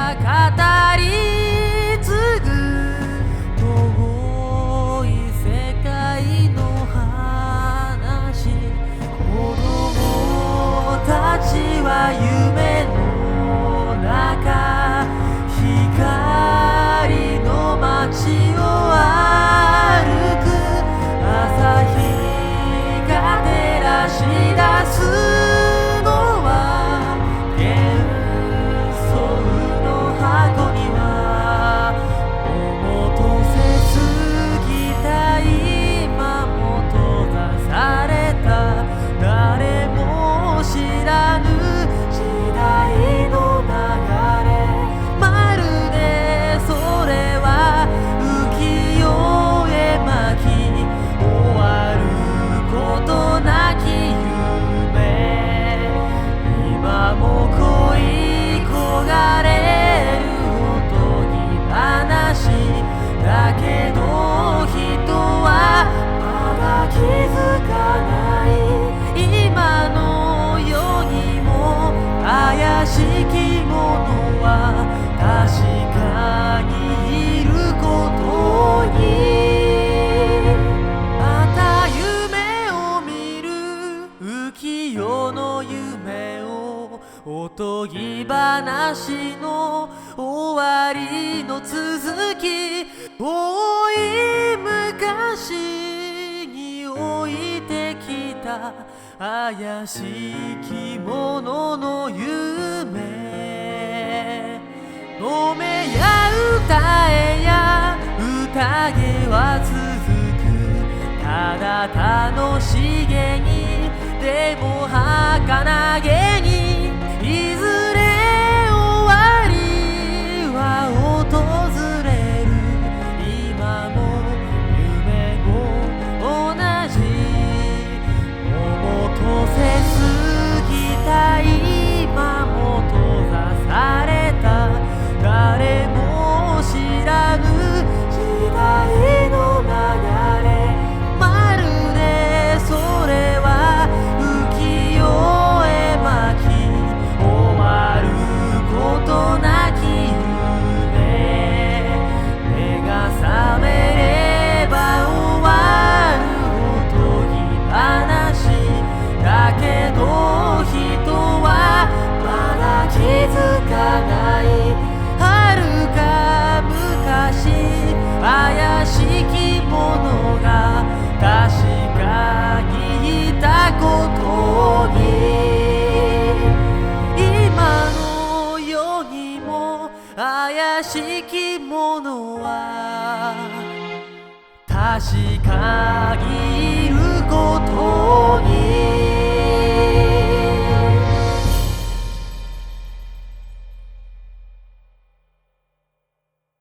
が語り継ぐ遠い世界の話。子供たちは夢の中、光の街を歩く。朝日が照らし出すのは幻想の箱庭。思とせすぎた今も閉ざされた、誰も知らぬ時代の流れ。まるでそれは浮世絵巻、終わることなき夢。今も恋焦がれるおとぎ話だけど、人はまだ気づかない。今の世にも怪しきものは確かにいることに。また夢を見る浮世の夢を、おとぎ話の終わりの続き。遠い昔に置いてきた怪しきものの夢。飲めや歌えや宴は続く。ただ楽しげにでも儚げに、いずれ終わりは訪れる。今も夢も同じ。思とせすぎた今も閉ざされた、誰も知らぬ時代の流れ。まるでそれは浮世絵巻、終わることなき夢。目が覚めれば終わるおとぎ話だけど、人はまだ気づかない。遥か昔怪しきものが確かにいたことに。今の世にも怪しきものは確かに